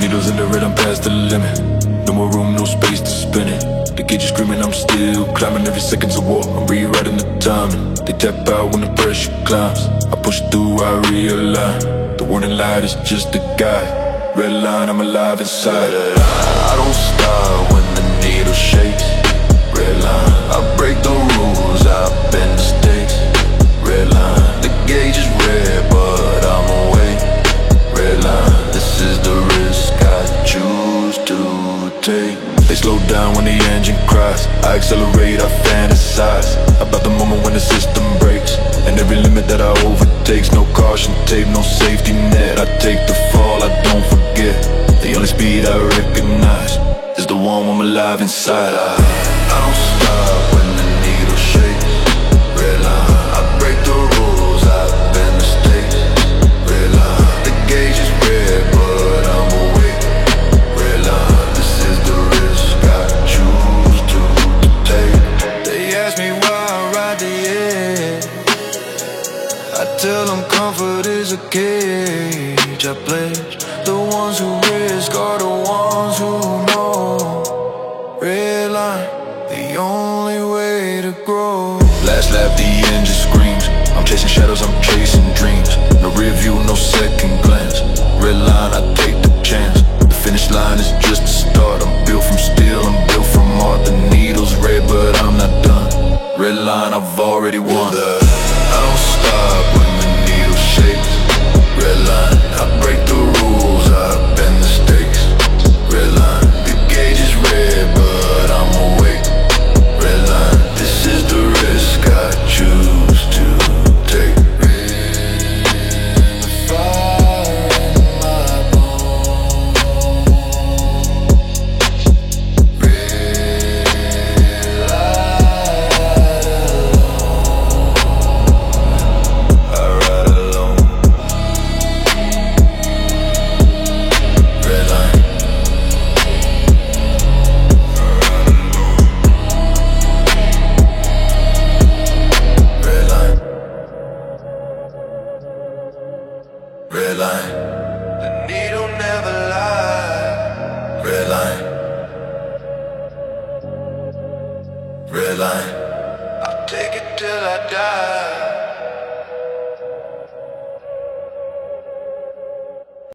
Needles in the red, I'm past the limit. No more room, no space to spin it. The gauge is screaming, I'm still climbing. Every second's a war, I'm rewriting the timing. They tap out when the pressure climbs. I push through, I realign. The warning light is just a guide. Red line, I'm alive inside. I don't stop when the needle shakes. Red line, I break the rules, I bend the stakes. Red line, the gauge is red, but I'm awake. Red line, this is the risk I choose to take. They slow down when the engine cries. I accelerate, I fantasize about the moment when the system breaks, and every limit that I overtakes. No caution tape, no safety net. I take the fall, I don't forget. The only speed I recognize is the one when I'm alive inside. I don't stop when the needle shakes. Red line, I break the rules, I bend the stakes. Red line, the gauge is red, but I'm awake. Red line, this is the risk I choose to take. They ask me why I ride the edge. I tell them comfort is a cage. I pledge the ones who risk are the ones who know. Red line, the only way to grow. Last lap, the engine screams. I'm chasing shadows, I'm chasing dreams. No rear view, no second glance. Red line, I take the chance. The finish line is just the start. I'm built from steel, I'm built from art. The needle's red, but I'm not done. Red line, I've already won. I don't stop when the needle shakes. Red line, I break the rules, I bend the stakes. Red line, the gauge is red, but I'm awake. Red line, this is the risk I choose to take. The fire in my bones. Red light alone. I ride alone. Red line. Red line. Red line. The needle never lies. Red line. Red line. I'll take it till I die.